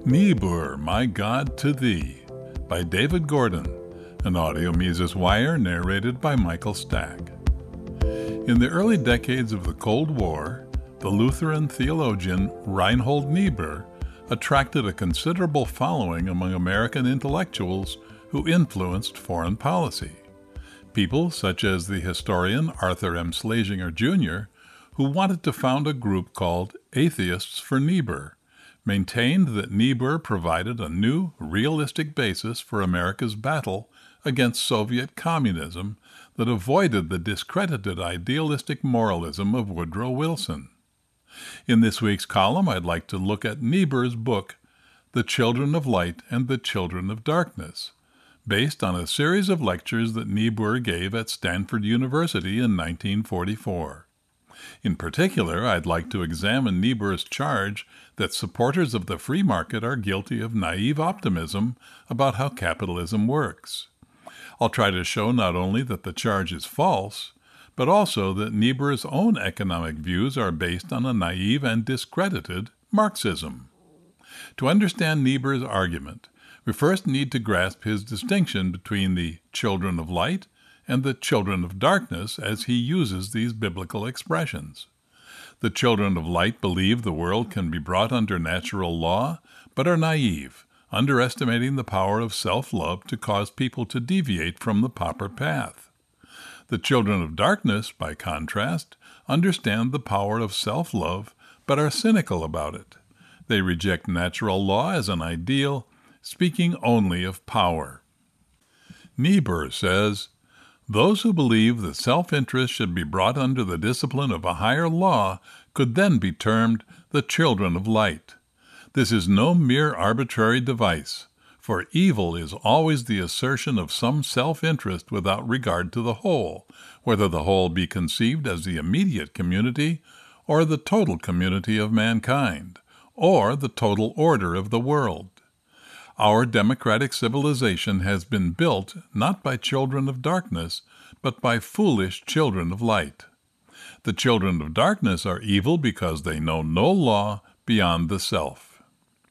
Niebuhr, My God to Thee, by David Gordon, an audio Mises Wire narrated by Michael Stack. In the early decades of the Cold War, the Lutheran theologian Reinhold Niebuhr attracted a considerable following among American intellectuals who influenced foreign policy. People such as the historian Arthur M. Schlesinger, Jr., who wanted to found a group called Atheists for Niebuhr, maintained that Niebuhr provided a new, realistic basis for America's battle against Soviet communism that avoided the discredited idealistic moralism of Woodrow Wilson. In this week's column, I'd like to look at Niebuhr's book, The Children of Light and the Children of Darkness, based on a series of lectures that Niebuhr gave at Stanford University in 1944. In particular, I'd like to examine Niebuhr's charge that supporters of the free market are guilty of naive optimism about how capitalism works. I'll try to show not only that the charge is false, but also that Niebuhr's own economic views are based on a naive and discredited Marxism. To understand Niebuhr's argument, we first need to grasp his distinction between the children of light and the children of darkness as he uses these biblical expressions. The children of light believe the world can be brought under natural law, but are naive, underestimating the power of self-love to cause people to deviate from the proper path. The children of darkness, by contrast, understand the power of self-love, but are cynical about it. They reject natural law as an ideal, speaking only of power. Niebuhr says, "Those who believe that self-interest should be brought under the discipline of a higher law could then be termed the children of light. This is no mere arbitrary device, for evil is always the assertion of some self-interest without regard to the whole, whether the whole be conceived as the immediate community or the total community of mankind, or the total order of the world. Our democratic civilization has been built not by children of darkness, but by foolish children of light. The children of darkness are evil because they know no law beyond the self."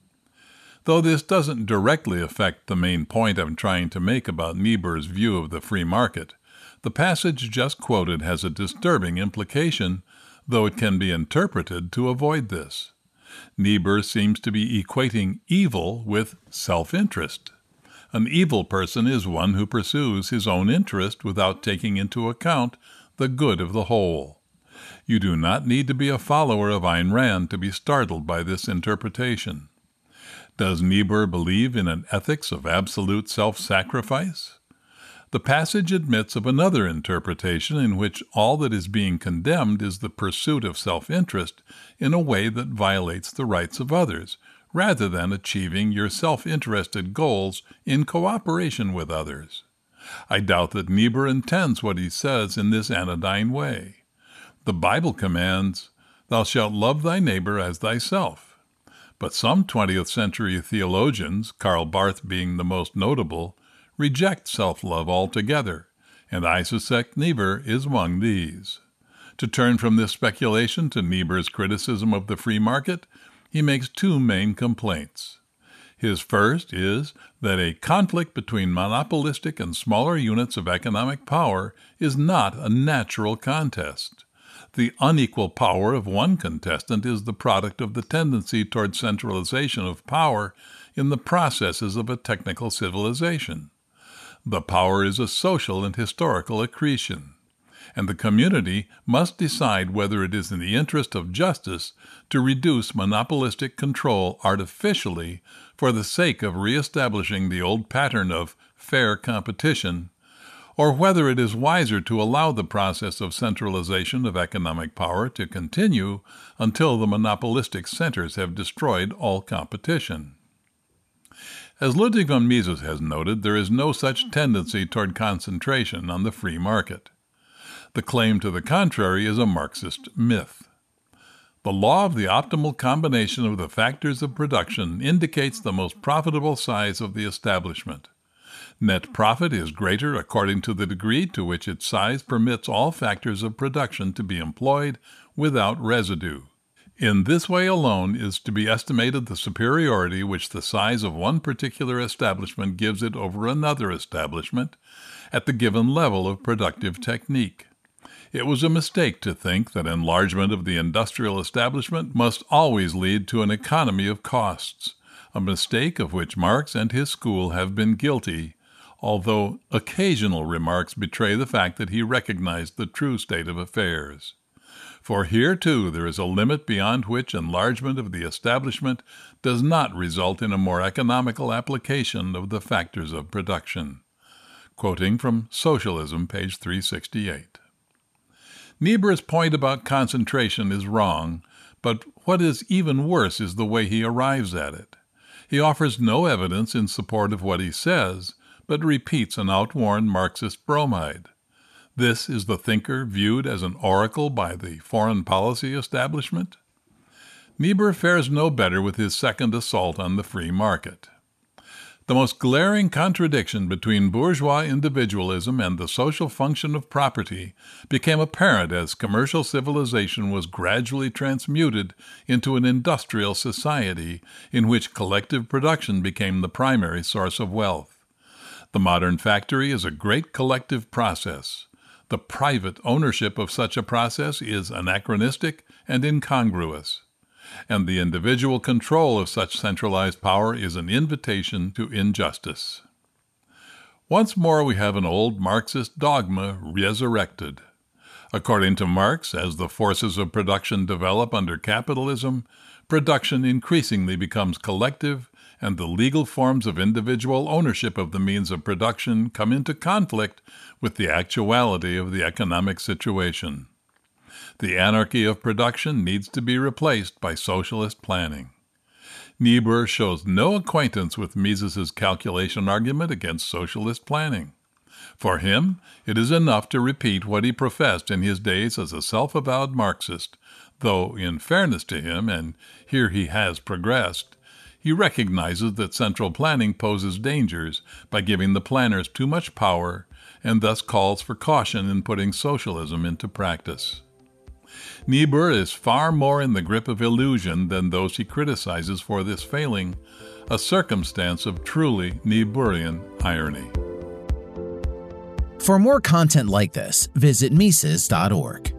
Though this doesn't directly affect the main point I'm trying to make about Niebuhr's view of the free market, the passage just quoted has a disturbing implication, though it can be interpreted to avoid this. Niebuhr seems to be equating evil with self-interest. An evil person is one who pursues his own interest without taking into account the good of the whole. You do not need to be a follower of Ayn Rand to be startled by this interpretation. Does Niebuhr believe in an ethics of absolute self-sacrifice? The passage admits of another interpretation in which all that is being condemned is the pursuit of self-interest in a way that violates the rights of others, rather than achieving your self-interested goals in cooperation with others. I doubt that Niebuhr intends what he says in this anodyne way. The Bible commands, "Thou shalt love thy neighbor as thyself." But some 20th century theologians, Karl Barth being the most notable, reject self-love altogether, and I suspect Niebuhr is among these. To turn from this speculation to Niebuhr's criticism of the free market, he makes two main complaints. His first is that a conflict between monopolistic and smaller units of economic power is not a natural contest. The unequal power of one contestant is the product of the tendency toward centralization of power in the processes of a technical civilization. The power is a social and historical accretion, and the community must decide whether it is in the interest of justice to reduce monopolistic control artificially for the sake of reestablishing the old pattern of fair competition, or whether it is wiser to allow the process of centralization of economic power to continue until the monopolistic centers have destroyed all competition. As Ludwig von Mises has noted, there is no such tendency toward concentration on the free market. The claim to the contrary is a Marxist myth. The law of the optimal combination of the factors of production indicates the most profitable size of the establishment. Net profit is greater according to the degree to which its size permits all factors of production to be employed without residue. In this way alone is to be estimated the superiority which the size of one particular establishment gives it over another establishment at the given level of productive technique. It was a mistake to think that enlargement of the industrial establishment must always lead to an economy of costs, a mistake of which Marx and his school have been guilty, although occasional remarks betray the fact that he recognized the true state of affairs. For here, too, there is a limit beyond which enlargement of the establishment does not result in a more economical application of the factors of production. Quoting from Socialism, page 368. Niebuhr's point about concentration is wrong, but what is even worse is the way he arrives at it. He offers no evidence in support of what he says, but repeats an outworn Marxist bromide. This is the thinker viewed as an oracle by the foreign policy establishment? Niebuhr fares no better with his second assault on the free market. The most glaring contradiction between bourgeois individualism and the social function of property became apparent as commercial civilization was gradually transmuted into an industrial society in which collective production became the primary source of wealth. The modern factory is a great collective process. The private ownership of such a process is anachronistic and incongruous, and the individual control of such centralized power is an invitation to injustice. Once more we have an old Marxist dogma resurrected. According to Marx, as the forces of production develop under capitalism, production increasingly becomes collective, and the legal forms of individual ownership of the means of production come into conflict with the actuality of the economic situation. The anarchy of production needs to be replaced by socialist planning. Niebuhr shows no acquaintance with Mises's calculation argument against socialist planning. For him, it is enough to repeat what he professed in his days as a self-avowed Marxist, though, in fairness to him, and here he has progressed, he recognizes that central planning poses dangers by giving the planners too much power and thus calls for caution in putting socialism into practice. Niebuhr is far more in the grip of illusion than those he criticizes for this failing, a circumstance of truly Niebuhrian irony. For more content like this, visit Mises.org.